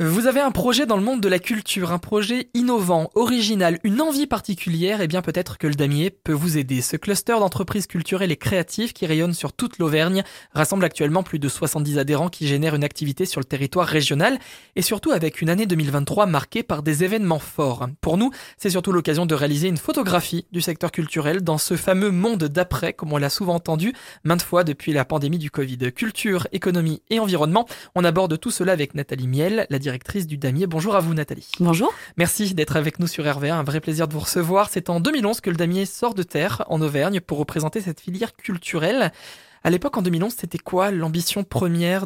Vous avez un projet dans le monde de la culture, un projet innovant, original, une envie particulière, et bien peut-être que le damier peut vous aider. Ce cluster d'entreprises culturelles et créatives qui rayonne sur toute l'Auvergne rassemble actuellement plus de 70 adhérents qui génèrent une activité sur le territoire régional et surtout avec une année 2023 marquée par des événements forts. Pour nous, c'est surtout l'occasion de réaliser une photographie du secteur culturel dans ce fameux monde d'après, comme on l'a souvent entendu maintes fois depuis la pandémie du Covid. Culture, économie et environnement, on aborde tout cela avec Nathalie Miel, la directrice du Damier. Bonjour à vous Nathalie. Bonjour. Merci d'être avec nous sur RVA, un vrai plaisir de vous recevoir. C'est en 2011 que le Damier sort de terre en Auvergne pour représenter cette filière culturelle. À l'époque, en 2011, c'était quoi l'ambition première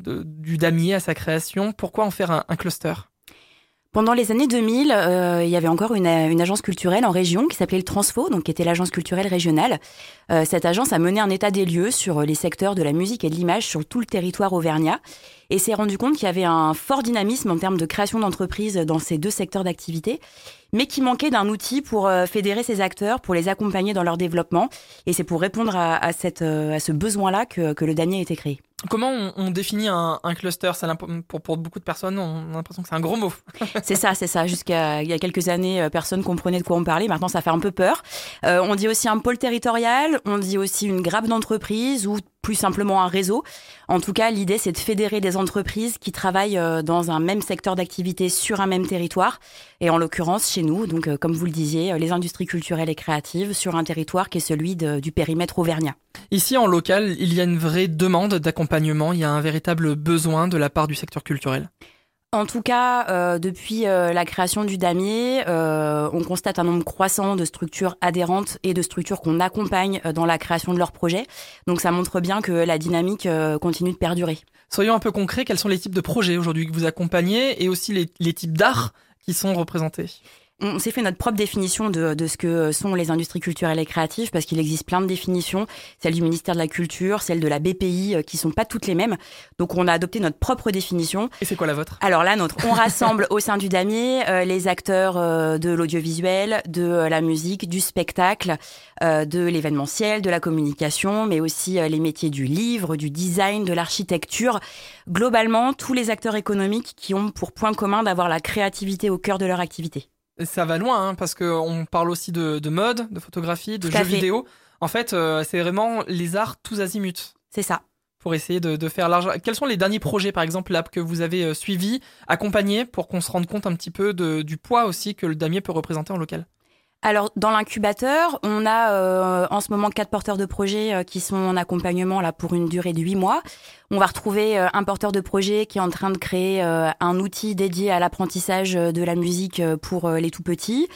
du Damier à sa création? Pourquoi en faire un cluster? Pendant les années 2000, il y avait encore une agence culturelle en région qui s'appelait le Transfo, donc qui était l'agence culturelle régionale. Cette agence a mené un état des lieux sur les secteurs de la musique et de l'image sur tout le territoire auvergnat et s'est rendu compte qu'il y avait un fort dynamisme en termes de création d'entreprises dans ces deux secteurs d'activité, mais qui manquait d'un outil pour fédérer ces acteurs, pour les accompagner dans leur développement. Et c'est pour répondre à ce besoin-là que le Damier a été créé. Comment on définit un cluster? Pour beaucoup de personnes, on a l'impression que c'est un gros mot. C'est ça. Jusqu'à il y a quelques années, personne ne comprenait de quoi on parlait. Maintenant, ça fait un peu peur. On dit aussi un pôle territorial, on dit aussi une grappe d'entreprise ou plus simplement un réseau. En tout cas, l'idée, c'est de fédérer des entreprises qui travaillent dans un même secteur d'activité sur un même territoire. Et en l'occurrence, chez nous, donc comme vous le disiez, les industries culturelles et créatives sur un territoire qui est celui du périmètre auvergnat. Ici, en local, il y a une vraie demande d'accompagnement, il y a un véritable besoin de la part du secteur culturel. En tout cas, depuis la création du Damier, on constate un nombre croissant de structures adhérentes et de structures qu'on accompagne dans la création de leurs projets. Donc ça montre bien que la dynamique continue de perdurer. Soyons un peu concrets, quels sont les types de projets aujourd'hui que vous accompagnez et aussi les types d'art qui sont représentés? On s'est fait notre propre définition de ce que sont les industries culturelles et créatives parce qu'il existe plein de définitions, celle du ministère de la Culture, celle de la BPI, qui sont pas toutes les mêmes. Donc on a adopté notre propre définition. Et c'est quoi la vôtre? Alors la nôtre, on rassemble au sein du Damier les acteurs de l'audiovisuel, de la musique, du spectacle, de l'événementiel, de la communication, mais aussi les métiers du livre, du design, de l'architecture. Globalement, tous les acteurs économiques qui ont pour point commun d'avoir la créativité au cœur de leur activité. Ça va loin, parce qu'on parle aussi de mode, de photographie, de jeux vidéo. En fait, c'est vraiment les arts tous azimuts. C'est ça. Pour essayer de faire large. Quels sont les derniers projets, par exemple, là, que vous avez suivis, accompagnés, pour qu'on se rende compte un petit peu du poids aussi que le Damier peut représenter en local? Alors, dans l'incubateur, on a en ce moment 4 porteurs de projets qui sont en accompagnement là pour une durée de 8 mois. On va retrouver un porteur de projet qui est en train de créer un outil dédié à l'apprentissage de la musique pour les tout-petits.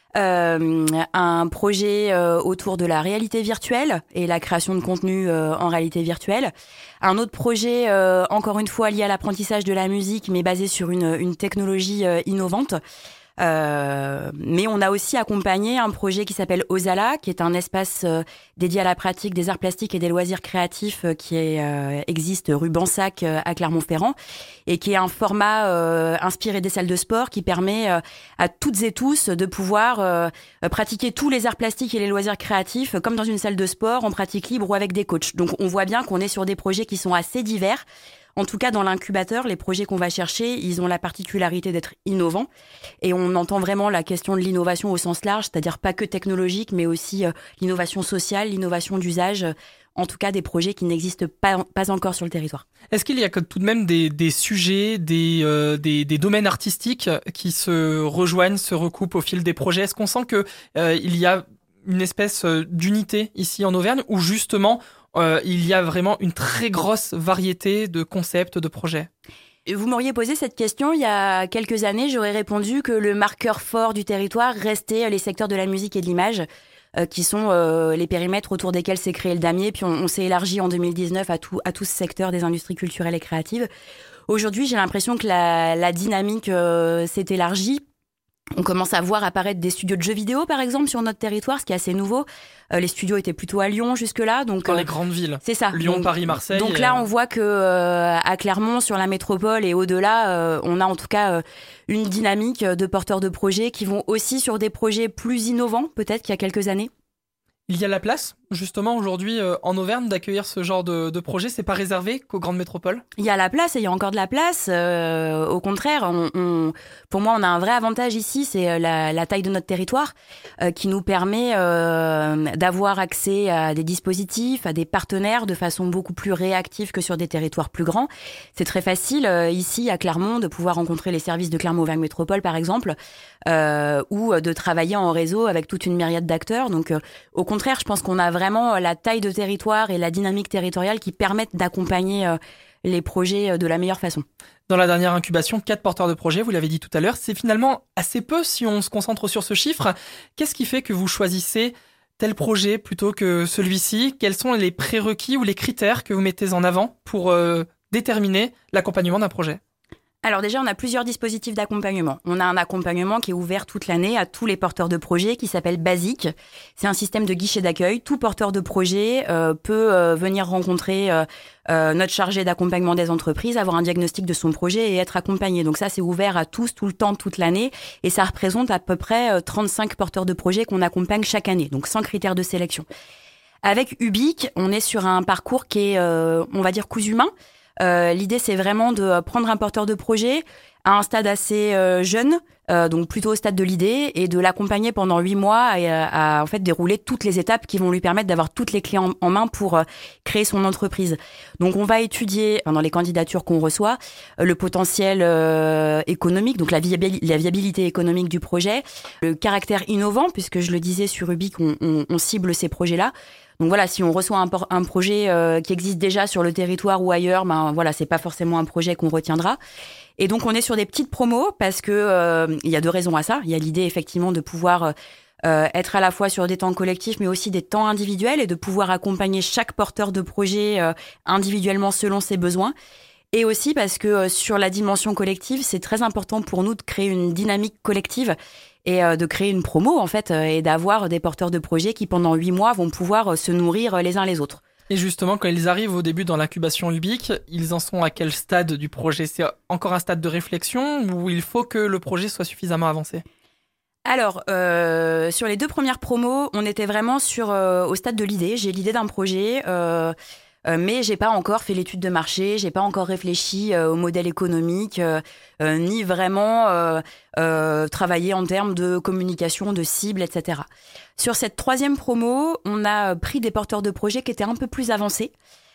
Un projet autour de la réalité virtuelle et la création de contenu en réalité virtuelle. Un autre projet, encore une fois, lié à l'apprentissage de la musique, mais basé sur une technologie innovante. Mais on a aussi accompagné un projet qui s'appelle Ozala, qui est un espace dédié à la pratique des arts plastiques et des loisirs créatifs qui existe rue Bansac à Clermont-Ferrand et qui est un format inspiré des salles de sport qui permet à toutes et tous de pouvoir pratiquer tous les arts plastiques et les loisirs créatifs comme dans une salle de sport en pratique libre ou avec des coachs. Donc on voit bien qu'on est sur des projets qui sont assez divers. En tout cas, dans l'incubateur, les projets qu'on va chercher, ils ont la particularité d'être innovants. Et on entend vraiment la question de l'innovation au sens large, c'est-à-dire pas que technologique, mais aussi l'innovation sociale, l'innovation d'usage. En tout cas, des projets qui n'existent pas encore sur le territoire. Est-ce qu'il y a tout de même des sujets, des domaines artistiques qui se rejoignent, se recoupent au fil des projets? Est-ce qu'on sent que il y a une espèce d'unité ici en Auvergne où justement il y a vraiment une très grosse variété de concepts, de projets? Vous m'auriez posé cette question il y a quelques années, j'aurais répondu que le marqueur fort du territoire restait les secteurs de la musique et de l'image, qui sont les périmètres autour desquels s'est créé le Damier. Puis on s'est élargi en 2019 à tout ce secteur des industries culturelles et créatives. Aujourd'hui, j'ai l'impression que la dynamique s'est élargie. On commence à voir apparaître des studios de jeux vidéo, par exemple, sur notre territoire, ce qui est assez nouveau. Les studios étaient plutôt à Lyon jusque-là. Donc, dans les grandes villes. C'est ça. Lyon, Paris, Marseille. Donc là, on voit que à Clermont, sur la métropole et au-delà, on a en tout cas une dynamique de porteurs de projets qui vont aussi sur des projets plus innovants, peut-être qu'il y a quelques années. Il y a la place, justement, aujourd'hui, en Auvergne, d'accueillir ce genre de projet. C'est pas réservé qu'aux grandes métropoles? Il y a la place et il y a encore de la place. Au contraire, pour moi, on a un vrai avantage ici, c'est la taille de notre territoire qui nous permet d'avoir accès à des dispositifs, à des partenaires de façon beaucoup plus réactive que sur des territoires plus grands. C'est très facile ici à Clermont de pouvoir rencontrer les services de Clermont-Auvergne Métropole, par exemple, ou de travailler en réseau avec toute une myriade d'acteurs. Donc, au contraire, je pense qu'on a vraiment la taille de territoire et la dynamique territoriale qui permettent d'accompagner les projets de la meilleure façon. Dans la dernière incubation, 4 porteurs de projets, vous l'avez dit tout à l'heure, c'est finalement assez peu si on se concentre sur ce chiffre. Qu'est-ce qui fait que vous choisissez tel projet plutôt que celui-ci? Quels sont les prérequis ou les critères que vous mettez en avant pour déterminer l'accompagnement d'un projet? Alors déjà, on a plusieurs dispositifs d'accompagnement. On a un accompagnement qui est ouvert toute l'année à tous les porteurs de projets qui s'appelle Basique. C'est un système de guichet d'accueil. Tout porteur de projet peut venir rencontrer notre chargé d'accompagnement des entreprises, avoir un diagnostic de son projet et être accompagné. Donc ça, c'est ouvert à tous, tout le temps, toute l'année. Et ça représente à peu près 35 porteurs de projets qu'on accompagne chaque année, donc sans critères de sélection. Avec Ubique, on est sur un parcours qui est, on va dire, cousu main. L'idée, c'est vraiment de prendre un porteur de projet à un stade assez jeune, donc plutôt au stade de l'idée, et de l'accompagner pendant 8 mois à en fait dérouler toutes les étapes qui vont lui permettre d'avoir toutes les clés en main pour créer son entreprise. Donc, on va étudier dans les candidatures qu'on reçoit le potentiel économique, donc la viabilité économique du projet, le caractère innovant, puisque je le disais sur Ubique, on cible ces projets-là. Donc voilà, si on reçoit un projet qui existe déjà sur le territoire ou ailleurs, ben voilà, c'est pas forcément un projet qu'on retiendra. Et donc on est sur des petites promos parce que il y a 2 raisons à ça. Il y a l'idée effectivement de pouvoir être à la fois sur des temps collectifs, mais aussi des temps individuels et de pouvoir accompagner chaque porteur de projet individuellement selon ses besoins. Et aussi parce que sur la dimension collective, c'est très important pour nous de créer une dynamique collective et de créer une promo, en fait, et d'avoir des porteurs de projets qui, pendant 8 mois, vont pouvoir se nourrir les uns les autres. Et justement, quand ils arrivent au début dans l'incubation Ubique, ils en sont à quel stade du projet? C'est encore un stade de réflexion ou il faut que le projet soit suffisamment avancé? Alors, sur les 2 premières promos, on était vraiment au stade de l'idée. J'ai l'idée d'un projet, mais j'ai pas encore fait l'étude de marché, j'ai pas encore réfléchi au modèle économique, ni vraiment travaillé en termes de communication, de cible, etc. Sur cette 3e promo, on a pris des porteurs de projets qui étaient un peu plus avancés,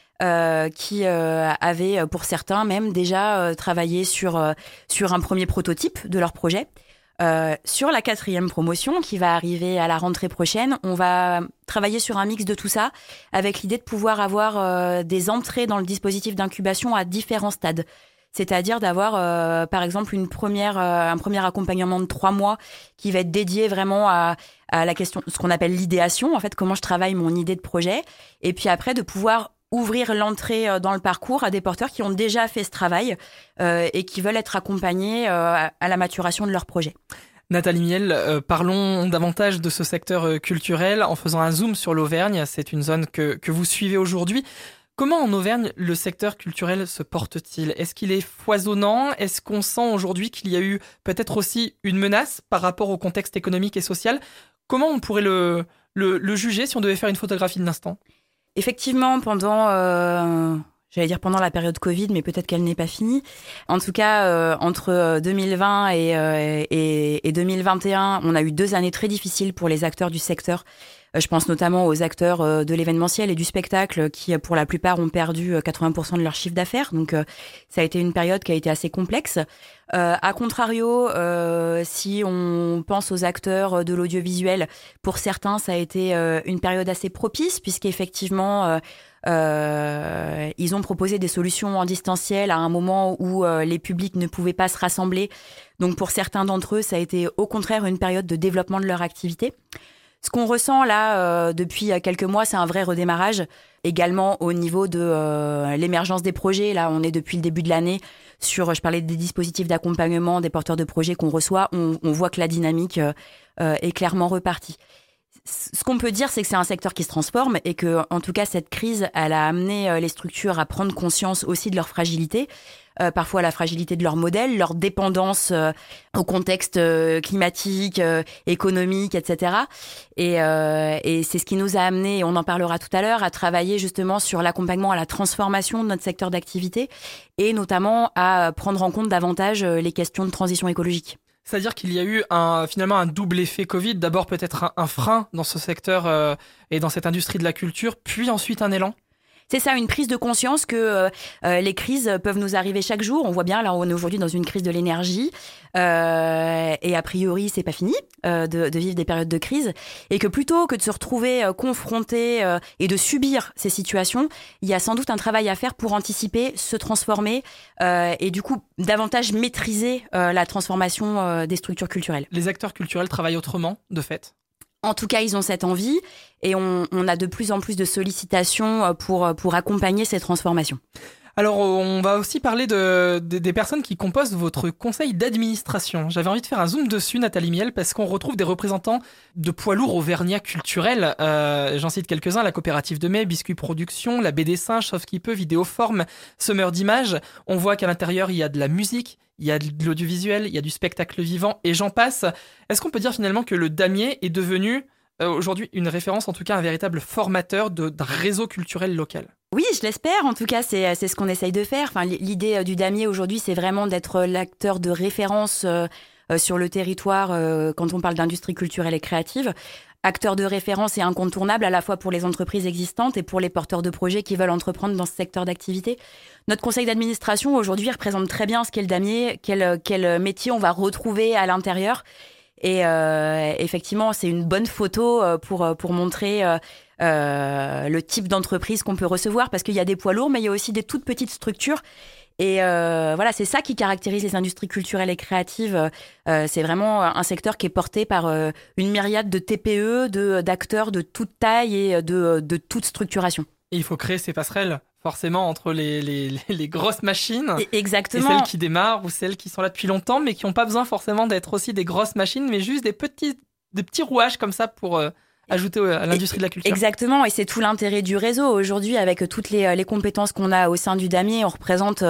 qui avaient, pour certains même, déjà travaillé sur un premier prototype de leur projet. Sur la 4e promotion qui va arriver à la rentrée prochaine, on va travailler sur un mix de tout ça avec l'idée de pouvoir avoir des entrées dans le dispositif d'incubation à différents stades. C'est-à-dire d'avoir, par exemple, un premier accompagnement de 3 mois qui va être dédié vraiment à la question, ce qu'on appelle l'idéation, en fait, comment je travaille mon idée de projet. Et puis après, de pouvoir ouvrir l'entrée dans le parcours à des porteurs qui ont déjà fait ce travail et qui veulent être accompagnés à la maturation de leur projet. Nathalie Miel, parlons davantage de ce secteur culturel en faisant un zoom sur l'Auvergne. C'est une zone que vous suivez aujourd'hui. Comment en Auvergne le secteur culturel se porte-t-il? Est-ce qu'il est foisonnant? Est-ce qu'on sent aujourd'hui qu'il y a eu peut-être aussi une menace par rapport au contexte économique et social? Comment on pourrait le juger si on devait faire une photographie de l'instant? Effectivement, pendant la période Covid, mais peut-être qu'elle n'est pas finie. En tout cas, entre 2020 et 2021, on a eu 2 années très difficiles pour les acteurs du secteur. Je pense notamment aux acteurs de l'événementiel et du spectacle qui, pour la plupart, ont perdu 80% de leur chiffre d'affaires. Donc, ça a été une période qui a été assez complexe. A contrario, si on pense aux acteurs de l'audiovisuel, pour certains, ça a été une période assez propice puisqu'effectivement, ils ont proposé des solutions en distanciel à un moment où les publics ne pouvaient pas se rassembler. Donc, pour certains d'entre eux, ça a été au contraire une période de développement de leur activité. Ce qu'on ressent là depuis quelques mois, c'est un vrai redémarrage. Également au niveau de l'émergence des projets. Là, on est depuis le début de l'année je parlais des dispositifs d'accompagnement, des porteurs de projets qu'on reçoit. On voit que la dynamique est clairement repartie. Ce qu'on peut dire, c'est que c'est un secteur qui se transforme et que, en tout cas, cette crise, elle a amené les structures à prendre conscience aussi de leur fragilité. Parfois la fragilité de leur modèle, leur dépendance au contexte climatique, économique, etc. Et c'est ce qui nous a amené, et on en parlera tout à l'heure, à travailler justement sur l'accompagnement à la transformation de notre secteur d'activité et notamment à prendre en compte davantage les questions de transition écologique. C'est-à-dire qu'il y a eu finalement un double effet Covid. D'abord peut-être un frein dans ce secteur et dans cette industrie de la culture, puis ensuite un élan. C'est ça, une prise de conscience que les crises peuvent nous arriver chaque jour. On voit bien, là, on est aujourd'hui dans une crise de l'énergie. Et a priori, c'est pas fini de vivre des périodes de crise. Et que plutôt que de se retrouver confronté et de subir ces situations, il y a sans doute un travail à faire pour anticiper, se transformer et du coup, davantage maîtriser la transformation des structures culturelles. Les acteurs culturels travaillent autrement, de fait ? En tout cas, ils ont cette envie et on a de plus en plus de sollicitations pour accompagner ces transformations. Alors, on va aussi parler des personnes qui composent votre conseil d'administration. J'avais envie de faire un zoom dessus, Nathalie Miel, parce qu'on retrouve des représentants de poids lourds auvergnats culturels. J'en cite quelques-uns, la Coopérative de Mai, Biscuit Productions, la BD Singe, Sauf qui peut, Vidéoforme, Semeur d'images. On voit qu'à l'intérieur, il y a de la musique, il y a de l'audiovisuel, il y a du spectacle vivant, et j'en passe. Est-ce qu'on peut dire finalement que le damier est devenu aujourd'hui une référence, en tout cas un véritable formateur d'un réseau culturel local ? Oui, je l'espère. En tout cas, c'est ce qu'on essaye de faire. Enfin, l'idée du damier aujourd'hui, c'est vraiment d'être l'acteur de référence sur le territoire quand on parle d'industrie culturelle et créative. Acteur de référence et incontournable à la fois pour les entreprises existantes et pour les porteurs de projets qui veulent entreprendre dans ce secteur d'activité. Notre conseil d'administration aujourd'hui représente très bien ce qu'est le damier, quel métier on va retrouver à l'intérieur. Et effectivement, c'est une bonne photo pour montrer le type d'entreprise qu'on peut recevoir, parce qu'il y a des poids lourds, mais il y a aussi des toutes petites structures. Et voilà, c'est ça qui caractérise les industries culturelles et créatives. C'est vraiment un secteur qui est porté par une myriade de TPE, d'acteurs de toute taille et de toute structuration. Et il faut créer ces passerelles, forcément, entre les grosses machines. Exactement. Et celles qui démarrent ou celles qui sont là depuis longtemps, mais qui n'ont pas besoin forcément d'être aussi des grosses machines, mais juste des petits rouages comme ça pour ajouter à l'industrie de la culture. Exactement, et c'est tout l'intérêt du réseau. Aujourd'hui, avec toutes les compétences qu'on a au sein du damier, on représente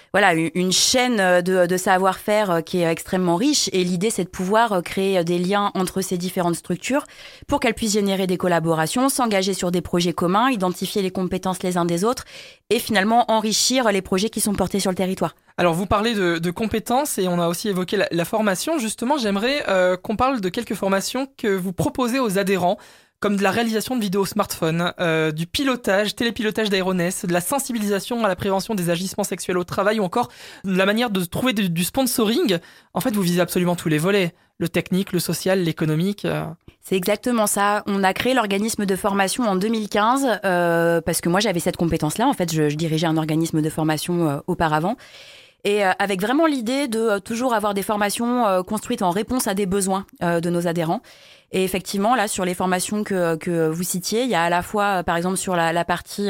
une chaîne de savoir-faire qui est extrêmement riche. Et l'idée, c'est de pouvoir créer des liens entre ces différentes structures pour qu'elles puissent générer des collaborations, s'engager sur des projets communs, identifier les compétences les uns des autres et finalement enrichir les projets qui sont portés sur le territoire. Alors, vous parlez de compétences et on a aussi évoqué la formation. Justement, j'aimerais qu'on parle de quelques formations que vous proposez aux adhérents, comme de la réalisation de vidéos smartphone, du pilotage, télépilotage d'aéronefs, de la sensibilisation à la prévention des agissements sexuels au travail ou encore de la manière de trouver du sponsoring. En fait, vous visez absolument tous les volets, le technique, le social, l'économique. C'est exactement ça. On a créé l'organisme de formation en 2015 parce que moi, j'avais cette compétence-là. En fait, je dirigeais un organisme de formation auparavant. Et avec vraiment l'idée de toujours avoir des formations construites en réponse à des besoins de nos adhérents. Et effectivement, là, sur les formations que vous citiez, il y a à la fois, par exemple, sur la partie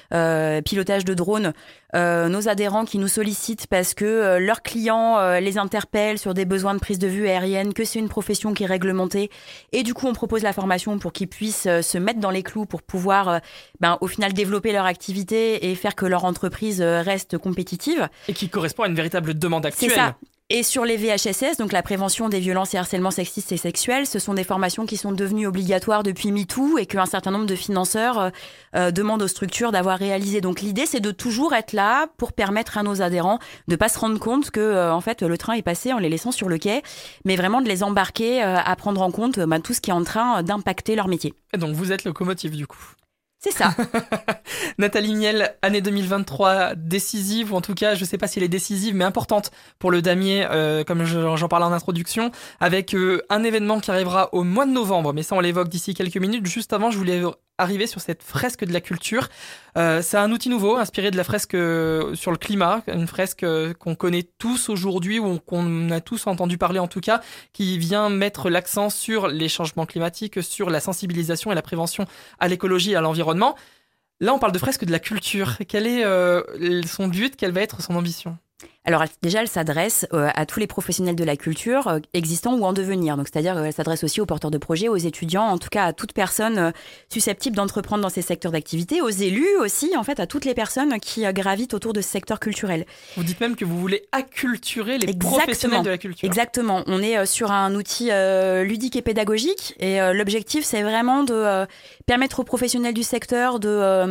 pilotage de drones, nos adhérents qui nous sollicitent parce que leurs clients les interpellent sur des besoins de prise de vue aérienne, que c'est une profession qui est réglementée. Et du coup, on propose la formation pour qu'ils puissent se mettre dans les clous pour pouvoir, au final, développer leur activité et faire que leur entreprise reste compétitive. Et qui correspond à une véritable demande actuelle. C'est ça. Et sur les VHSS, donc la prévention des violences et harcèlements sexistes et sexuels, ce sont des formations qui sont devenues obligatoires depuis MeToo et qu'un certain nombre de financeurs demandent aux structures d'avoir réalisé. Donc l'idée, c'est de toujours être là pour permettre à nos adhérents de pas se rendre compte que en fait le train est passé en les laissant sur le quai, mais vraiment de les embarquer à prendre en compte tout ce qui est en train d'impacter leur métier. Et donc vous êtes locomotive du coup. C'est ça. Nathalie Miel, année 2023 décisive, ou en tout cas, je ne sais pas si elle est décisive, mais importante pour le damier, comme j'en parlais en introduction, avec un événement qui arrivera au mois de novembre, mais ça on l'évoque d'ici quelques minutes. Juste avant, je voulais arriver sur cette fresque de la culture. C'est un outil nouveau, inspiré de la fresque sur le climat, une fresque qu'on connaît tous aujourd'hui, ou qu'on a tous entendu parler en tout cas, qui vient mettre l'accent sur les changements climatiques, sur la sensibilisation et la prévention à l'écologie et à l'environnement. Là, on parle de fresque de la culture. Quel est son but? Quelle va être son ambition? Alors déjà, elle s'adresse à tous les professionnels de la culture existants ou en devenir. Donc c'est-à-dire qu'elle s'adresse aussi aux porteurs de projets, aux étudiants, en tout cas à toute personne susceptible d'entreprendre dans ces secteurs d'activité, aux élus aussi, en fait, à toutes les personnes qui gravitent autour de ce secteur culturel. Vous dites même que vous voulez acculturer les professionnels de la culture. Exactement. On est sur un outil ludique et pédagogique et l'objectif, c'est vraiment de permettre aux professionnels du secteur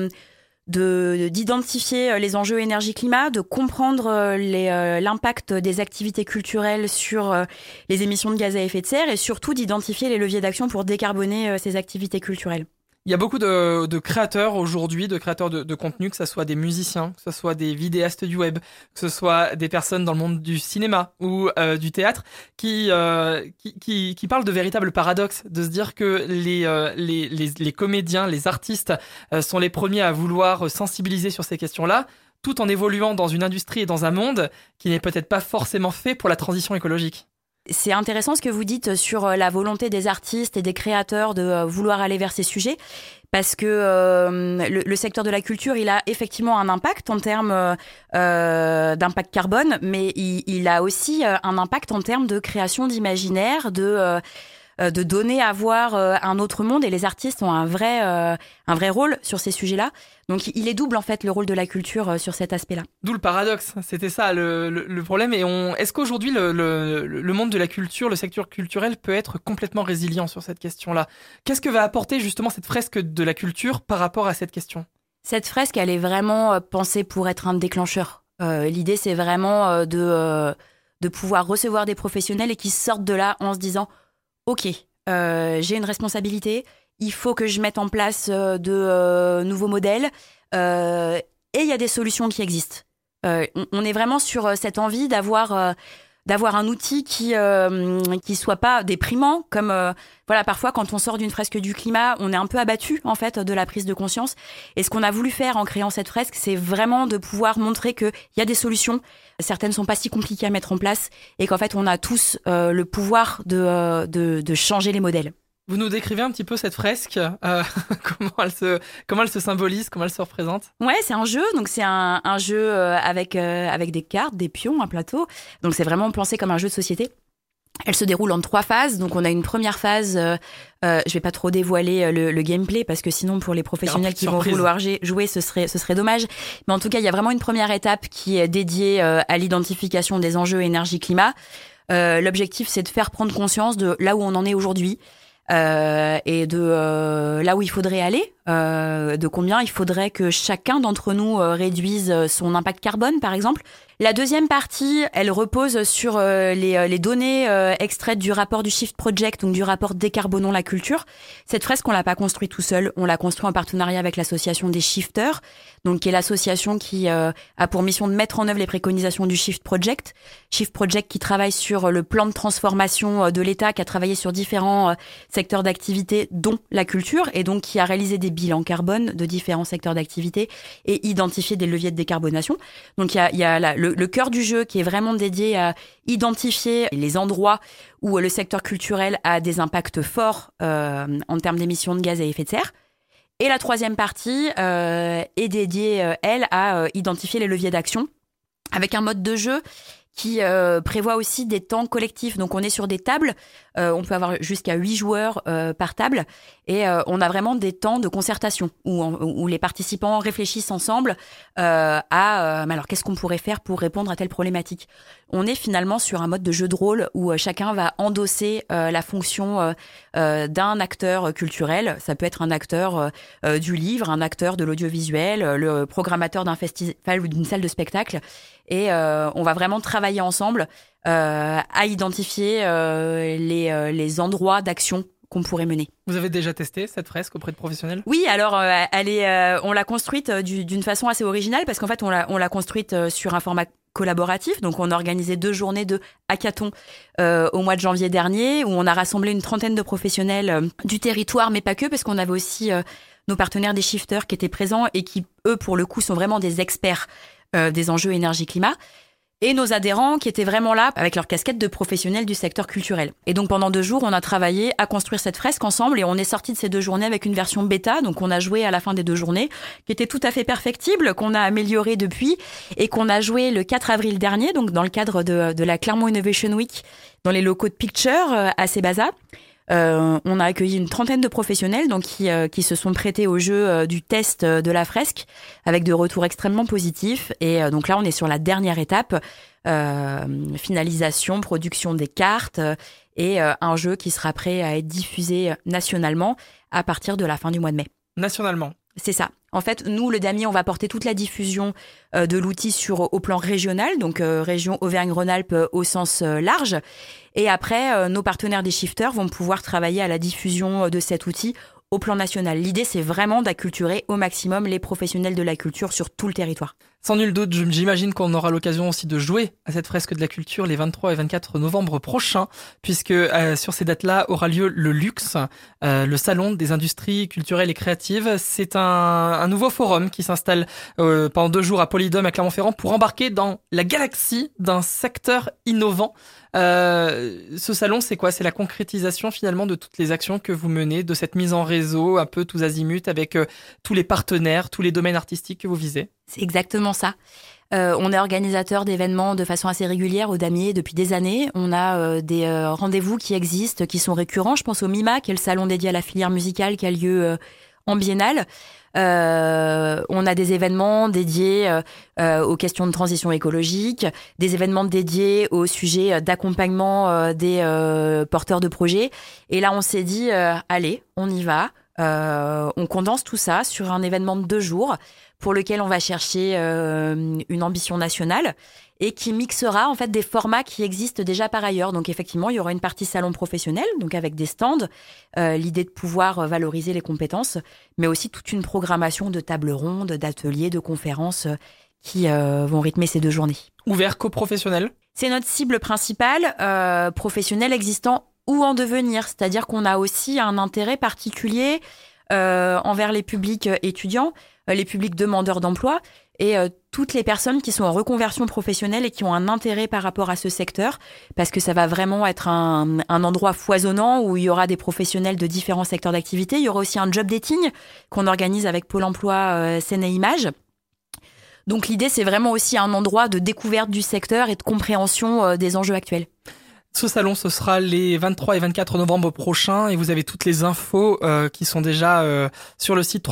d'identifier les enjeux énergie-climat, de comprendre l'impact des activités culturelles sur les émissions de gaz à effet de serre et surtout d'identifier les leviers d'action pour décarboner ces activités culturelles. Il y a beaucoup de créateurs aujourd'hui, de créateurs de contenu, que ce soit des musiciens, que ce soit des vidéastes du web, que ce soit des personnes dans le monde du cinéma ou du théâtre, qui parlent de véritables paradoxes, de se dire que les comédiens, les artistes sont les premiers à vouloir sensibiliser sur ces questions-là, tout en évoluant dans une industrie et dans un monde qui n'est peut-être pas forcément fait pour la transition écologique. C'est intéressant ce que vous dites sur la volonté des artistes et des créateurs de vouloir aller vers ces sujets, parce que le secteur de la culture, il a effectivement un impact en termes d'impact carbone, mais il a aussi un impact en termes de création d'imaginaire, de donner à voir un autre monde, et les artistes ont un vrai rôle sur ces sujets-là. Donc il est double en fait le rôle de la culture sur cet aspect-là. D'où le paradoxe, c'était ça le problème. Et est-ce qu'aujourd'hui le monde de la culture, le secteur culturel peut être complètement résilient sur cette question-là ? Qu'est-ce que va apporter justement cette fresque de la culture par rapport à cette question ? Cette fresque, elle est vraiment pensée pour être un déclencheur. L'idée, c'est vraiment de pouvoir recevoir des professionnels et qui sortent de là en se disant « Ok, j'ai une responsabilité, il faut que je mette en place de nouveaux modèles et il y a des solutions qui existent. » On est vraiment sur cette envie d'avoir un outil qui soit pas déprimant, comme voilà, parfois quand on sort d'une fresque du climat, on est un peu abattu en fait de la prise de conscience. Et ce qu'on a voulu faire en créant cette fresque, c'est vraiment de pouvoir montrer qu'il y a des solutions. Certaines sont pas si compliquées à mettre en place et qu'en fait on a tous le pouvoir de changer les modèles. Vous nous décrivez un petit peu cette fresque, comment elle se symbolise, comment elle se représente ? Ouais, c'est un jeu, donc c'est un jeu avec des cartes, des pions, un plateau. Donc c'est vraiment pensé comme un jeu de société. Elle se déroule en 3 phases. Donc on a une première phase, je vais pas trop dévoiler le gameplay parce que sinon pour les professionnels qui vont vouloir jouer, ce serait dommage. Mais en tout cas, il y a vraiment une première étape qui est dédiée à l'identification des enjeux énergie-climat. L'objectif, c'est de faire prendre conscience de là où on en est aujourd'hui. Et de là où il faudrait aller, de combien il faudrait que chacun d'entre nous réduise son impact carbone, par exemple. La deuxième partie, elle repose sur les données extraites du rapport du Shift Project, donc du rapport Décarbonons la culture. Cette fresque, on l'a pas construite tout seul, on l'a construite en partenariat avec l'association des Shifters, donc qui est l'association qui a pour mission de mettre en œuvre les préconisations du Shift Project. Shift Project qui travaille sur le plan de transformation de l'État, qui a travaillé sur différents secteurs d'activité, dont la culture, et donc qui a réalisé des bilans carbone de différents secteurs d'activité et identifié des leviers de décarbonation. Donc il y a le cœur du jeu qui est vraiment dédié à identifier les endroits où le secteur culturel a des impacts forts en termes d'émissions de gaz à effet de serre. Et la troisième partie est dédiée, elle, à identifier les leviers d'action avec un mode de jeu qui prévoit aussi des temps collectifs. Donc on est sur des tables, on peut avoir jusqu'à 8 joueurs par table, et on a vraiment des temps de concertation où les participants réfléchissent ensemble alors qu'est-ce qu'on pourrait faire pour répondre à telle problématique. On est finalement sur un mode de jeu de rôle où chacun va endosser la fonction d'un acteur culturel. Ça peut être un acteur du livre, un acteur de l'audiovisuel, le programmateur d'un festival ou d'une salle de spectacle. Et on va vraiment travailler ensemble à identifier les endroits d'action qu'on pourrait mener. Vous avez déjà testé cette fresque auprès de professionnels ? Oui, alors on l'a construite d'une façon assez originale parce qu'en fait on l'a construite sur un format collaboratif. Donc on a organisé 2 journées de hackathon au mois de janvier dernier où on a rassemblé une trentaine de professionnels du territoire, mais pas que, parce qu'on avait aussi nos partenaires des Shifters qui étaient présents et qui, eux, pour le coup, sont vraiment des experts des enjeux énergie-climat. et nos adhérents qui étaient vraiment là avec leur casquette de professionnels du secteur culturel. Et donc pendant 2 jours, on a travaillé à construire cette fresque ensemble et on est sorti de ces 2 journées avec une version bêta. Donc on a joué à la fin des 2 journées qui était tout à fait perfectible, qu'on a amélioré depuis et qu'on a joué le 4 avril dernier, donc dans le cadre de la Clermont Innovation Week dans les locaux de Picture à Sébaza. On a accueilli une 30aine de professionnels donc qui se sont prêtés au jeu du test de la fresque avec de retours extrêmement positifs. Et donc là, on est sur la dernière étape, finalisation, production des cartes et un jeu qui sera prêt à être diffusé nationalement à partir de la fin du mois de mai. Nationalement. C'est ça. En fait, nous, le damier, on va porter toute la diffusion de l'outil au plan régional, donc région Auvergne-Rhône-Alpes au sens large. Et après, nos partenaires des shifters vont pouvoir travailler à la diffusion de cet outil au plan national. L'idée, c'est vraiment d'acculturer au maximum les professionnels de la culture sur tout le territoire. Sans nul doute, j'imagine qu'on aura l'occasion aussi de jouer à cette fresque de la culture les 23 et 24 novembre prochains, puisque sur ces dates-là aura lieu le Luxe, le salon des industries culturelles et créatives. C'est un nouveau forum qui s'installe pendant 2 jours à Polydome à Clermont-Ferrand pour embarquer dans la galaxie d'un secteur innovant. Ce salon, c'est quoi ? C'est la concrétisation finalement de toutes les actions que vous menez, de cette mise en réseau un peu tous azimuts avec tous les partenaires, tous les domaines artistiques que vous visez. C'est exactement ça. On est organisateur d'événements de façon assez régulière au Damier depuis des années. On a des rendez-vous qui existent, qui sont récurrents. Je pense au MIMA, qui est le salon dédié à la filière musicale qui a lieu en biennale. On a des événements dédiés aux questions de transition écologique, des événements dédiés au sujet d'accompagnement des porteurs de projets. Et là, on s'est dit, allez, on y va. On condense tout ça sur un événement de 2 jours pour lequel on va chercher une ambition nationale et qui mixera en fait des formats qui existent déjà par ailleurs. Donc effectivement, il y aura une partie salon professionnel, donc avec des stands, l'idée de pouvoir valoriser les compétences, mais aussi toute une programmation de tables rondes, d'ateliers, de conférences qui vont rythmer ces 2 journées. Ouvert qu'aux professionnels ? C'est notre cible principale, professionnels existants ou en devenir, c'est-à-dire qu'on a aussi un intérêt particulier envers les publics étudiants, les publics demandeurs d'emploi et toutes les personnes qui sont en reconversion professionnelle et qui ont un intérêt par rapport à ce secteur, parce que ça va vraiment être un endroit foisonnant où il y aura des professionnels de différents secteurs d'activité. Il y aura aussi un job dating qu'on organise avec Pôle emploi Scène et Images. Donc l'idée, c'est vraiment aussi un endroit de découverte du secteur et de compréhension des enjeux actuels. Ce salon, ce sera les 23 et 24 novembre prochains et vous avez toutes les infos qui sont déjà sur le site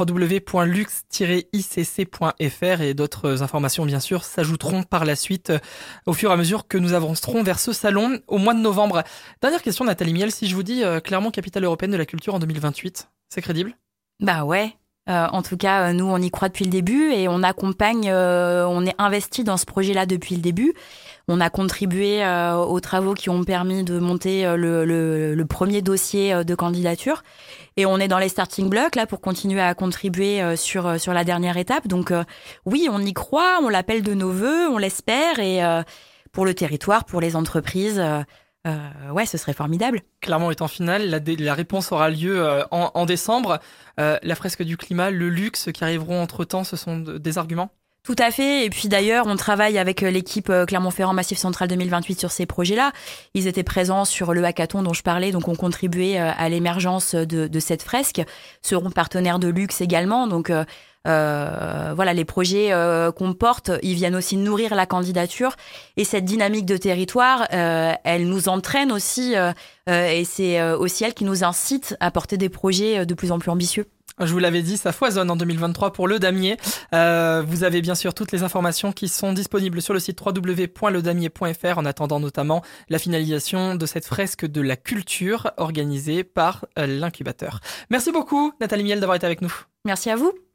www.lux-icc.fr et d'autres informations, bien sûr, s'ajouteront par la suite au fur et à mesure que nous avancerons vers ce salon au mois de novembre. Dernière question, Nathalie Miel, si je vous dis Clermont, capitale européenne de la culture en 2028, c'est crédible ? Bah ouais. En tout cas, nous, on y croit depuis le début et on accompagne, on est investi dans ce projet-là depuis le début. On a contribué aux travaux qui ont permis de monter le premier dossier de candidature. Et on est dans les starting blocks là pour continuer à contribuer sur la dernière étape. Donc oui, on y croit, on l'appelle de nos vœux, on l'espère. Et pour le territoire, pour les entreprises... ouais, ce serait formidable. Clermont est en finale, la réponse aura lieu en décembre. La fresque du climat, le luxe qui arriveront entre-temps, ce sont des arguments ? Tout à fait. Et puis d'ailleurs, on travaille avec l'équipe Clermont-Ferrand Massif Central 2028 sur ces projets-là. Ils étaient présents sur le hackathon dont je parlais, donc ont contribué à l'émergence de cette fresque. Seront partenaires de luxe également. Donc voilà, les projets qu'on porte, ils viennent aussi nourrir la candidature. Et cette dynamique de territoire, elle nous entraîne aussi. Et c'est aussi elle qui nous incite à porter des projets de plus en plus ambitieux. Je vous l'avais dit, ça foisonne en 2023 pour le damier. Vous avez bien sûr toutes les informations qui sont disponibles sur le site www.ledamier.fr en attendant notamment la finalisation de cette fresque de la culture organisée par l'incubateur. Merci beaucoup Nathalie Miel d'avoir été avec nous. Merci à vous.